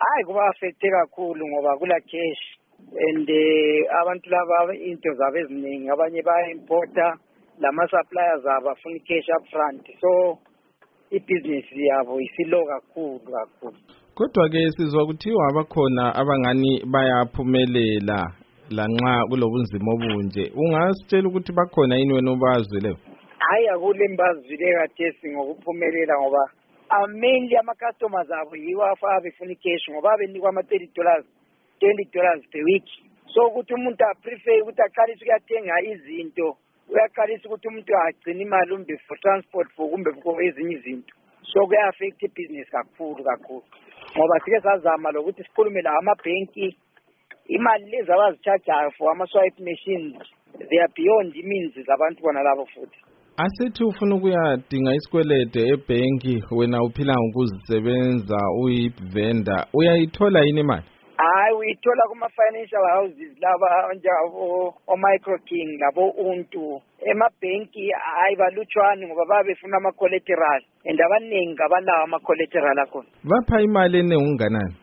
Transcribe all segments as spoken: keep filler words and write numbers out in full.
Hayi kuba affecte kakhulu ngoba kula cash and uh, abantu laba into zabo eziningi abanye baya importer lama suppliers abo afuna cash up front so ibusiness yabo isilo kakhulu kakhulu. Kodwa ke sizwa kuthiwa abakhona abangani bayaphumelela lanxa kulobunzima obunje. Ungasitshela ukuthi bakhona yini wena obazwileyo? Hayi akule mbazwile kathesi ngokuphumelela ngoba Uh, mainly ama customers abo yiwo afa befuna cash ngoba benikwa ama thirty dollars twenty dollars per week. So ukuthi umuntu a prefer ukuthi aqalise ukuyathenga izinto uyaqalisa ukuthi umuntu agcina imali umbe for transport for kumbe for ezinye izinto. So kuya affect business kakhulu kakhulu ngoba sike sazama lokuthi sikhulume la ama banki imali lezi abazicharge for ama swipe machines they are beyond the means zabantu bona labo futhi. Asithi ufuna ukuyadinga isikwelede ebhenki wena uphila ngokuzisebenza uyivenda uyayithola yini imali? Hayi uyithola kuma financial houses laba njalo o Micro King labo untu emabhenki hayi balutshwana ngoba babefuna ama collateral and abaningi abalawa ama collateral akhona. Bapha imali enengunganani?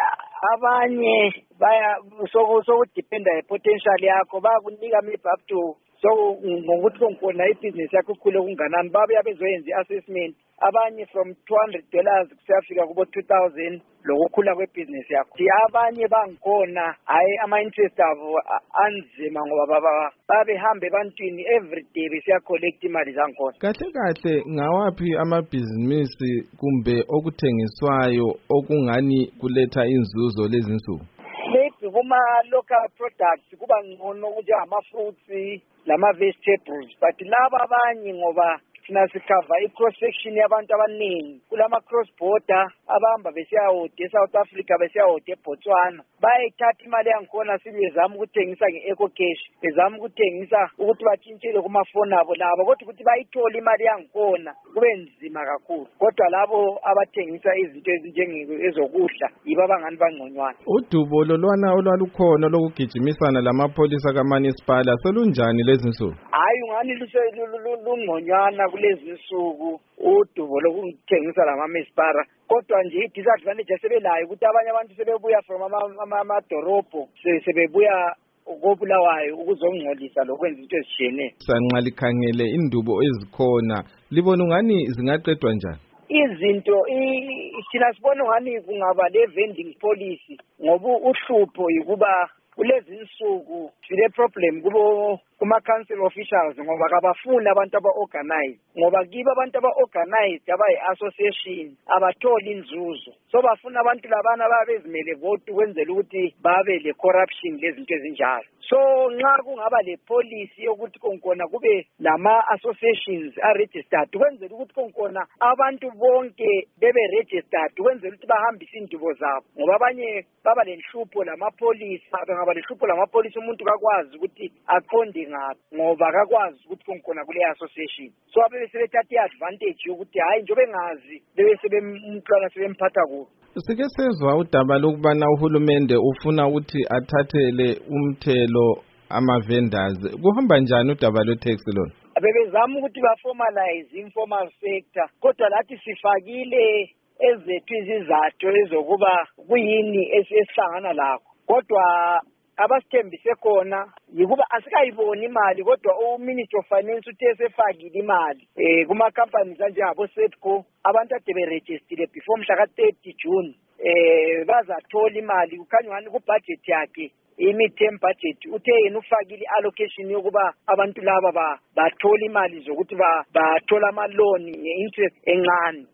Abanye baya so so dependa e potential yakho bakunika maybe up to so ngokuthi konke ibusiness yakho kukhule kunganani babe yabezoyenza iassessment abanye from two hundred dollars kusiyafika kubo two thousand lokukhula kwebusiness yakho. Thi abanye bangikhona hayi ama interest abo anzima ngoba baba babehambe ebantwini every day besiya collect imali zangikhona. Kahle kahle ngawapi amabhizinisi kumbe okuthengiswayo okungani kuletha inzuzo lezinsuku? Maybe kuma local products kuba ngcono njengama fruits lama vegetables but laba abanye ngoba thina sikhava i-cross section yabantu abaningi kulama cross border abahamba besiyahode eSouth Africa besiyahode eBotswana bayayithatha imali yangikhona sibezama ukuthengisa nge-eco cash bezama ukuthengisa ukuthi batshintshele kumafoni abo labo kodwa ukuthi bayithola imali yangikhona kube nzima kakhulu kodwa labo abathengisa izinto ezinjengezokudla yibo abangani bangconywana. Udubo lolwana olwalukhona lokugijimisana lamapholisa kaManisipala selunjani lezinsuku? Hayi ungani lungconywana kulezi insuku udubo lokuthengisa lamaManisipala kodwa nje i-disadvantage sebelayo ukuthi abanye abantu sebebuya from amadorobho sebebuya ukubulawayo ukuzongcolisa lokwenza into ezishiyeneyo. Sanqa likhangele indubo ezikhona libona ungani zingaqedwa njani? Izinto thina sibona ngani kungaba le vending policy ngoba uhlupho yikuba kulezi insuku sile problem kubo kuma council officials ngoba kabafuni abantu aba-organize ngoba kibo abantu aba-organized abayi-association abatholi inzuzo so bafuna abantu labana babezimele vote ukwenzela ukuthi babe le corruption lezinto ezinjalo. So nxa kungaba le policy yokuthi konkona kube lama-associations are-registered ukwenzela ukuthi konkona abantu bonke bebe-registered ukwenzela ukuthi bahambise indubo zabo ngoba abanye baba lenhlupho lamapolisi bangaba lenhlupho lamapolisi umuntu kakwazi ukuthi aqonde ngaphi ngoba akakwazi ukuthi konkona kule association so abe sebethatha i-advantage yokuthi hayi njengoba engazi bebe sebemhlwana sebemphatha kubi. Sike sezwa udaba lokubana uhulumende ufuna ukuthi athathele umthelo ama-vendors kuhamba njani udaba lwe-tax lona? Bebezama ukuthi ba-formalize informal sector kodwa lathi sifakile ezethu izizathu ezokuba kuyini esihlangana lakho kodwa abasithembise khona yikuba asikayiboni imali kodwa uMinister of Finance uthe sefakile imali eh kuma companies anjengabo Setco abantu ade beregistered before mhla ka thirty June eh bazathola imali kukhanya ngani ku budget yakhe i-midterm budget uthe yena ufakile allocation yokuba abantu laba bathola imali zokuthi bathola ama loan nge interest encane.